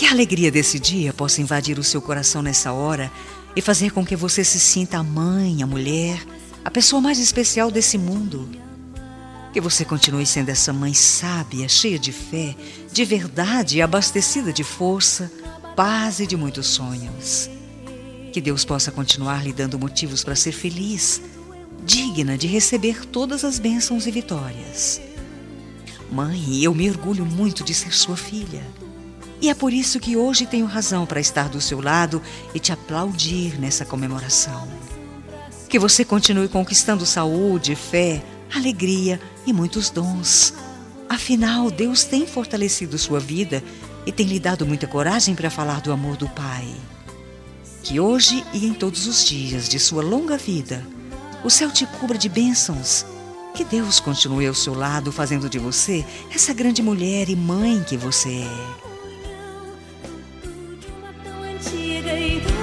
a alegria desse dia possa invadir o seu coração nessa hora e fazer com que você se sinta a mãe, a mulher, a pessoa mais especial desse mundo. Que você continue sendo essa mãe sábia, cheia de fé, de verdade e abastecida de força, paz e de muitos sonhos. Que Deus possa continuar lhe dando motivos para ser feliz, digna de receber todas as bênçãos e vitórias. Mãe, eu me orgulho muito de ser sua filha. E é por isso que hoje tenho razão para estar do seu lado e te aplaudir nessa comemoração. Que você continue conquistando saúde, fé, alegria e muitos dons. Afinal, Deus tem fortalecido sua vida e tem lhe dado muita coragem para falar do amor do Pai. Que hoje e em todos os dias de sua longa vida, o céu te cubra de bênçãos. Que Deus continue ao seu lado, fazendo de você essa grande mulher e mãe que você é.